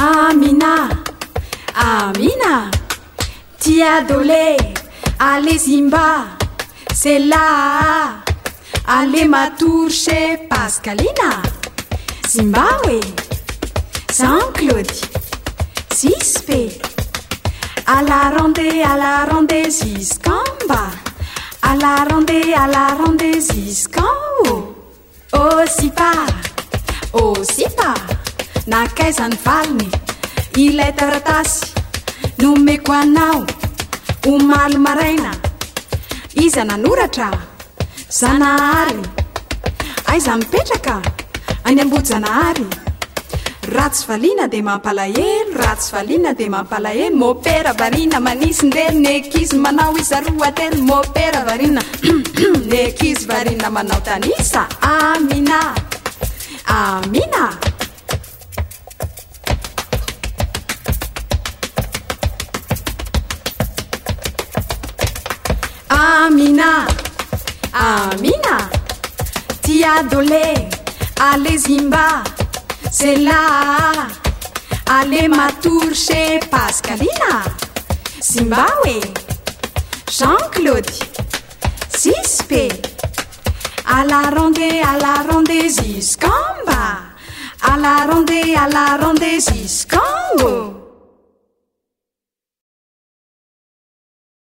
Amina, Amina, Tiadolé, allez Zimba, c'est là, allez Matour chez Pascalina, Zimbabwe, Saint-Claude, Cispé, à la ronde, Ziscamba, à la ronde, Ziscambo, oh sipa, nakaizany valiny ilay taratasy nomeko anao omaly maraina iza nanoratra zanahary aiza mipetraka any ambo-janahary ratsy valiana de mampalahelo ratsy valiana de mampalahelo mopera varina manisy ndely nekizy manao izaroatelo mopera varina nekizy varina manao tanisa Amina Amina Amina, Amina, Tiadolé, allez Zimba, c'est là, allez Matour chez Pascalina, Zimbabwe, Jean-Claude, Cispé, à la ronde, Ziscamba, à la ronde, Ziscambo.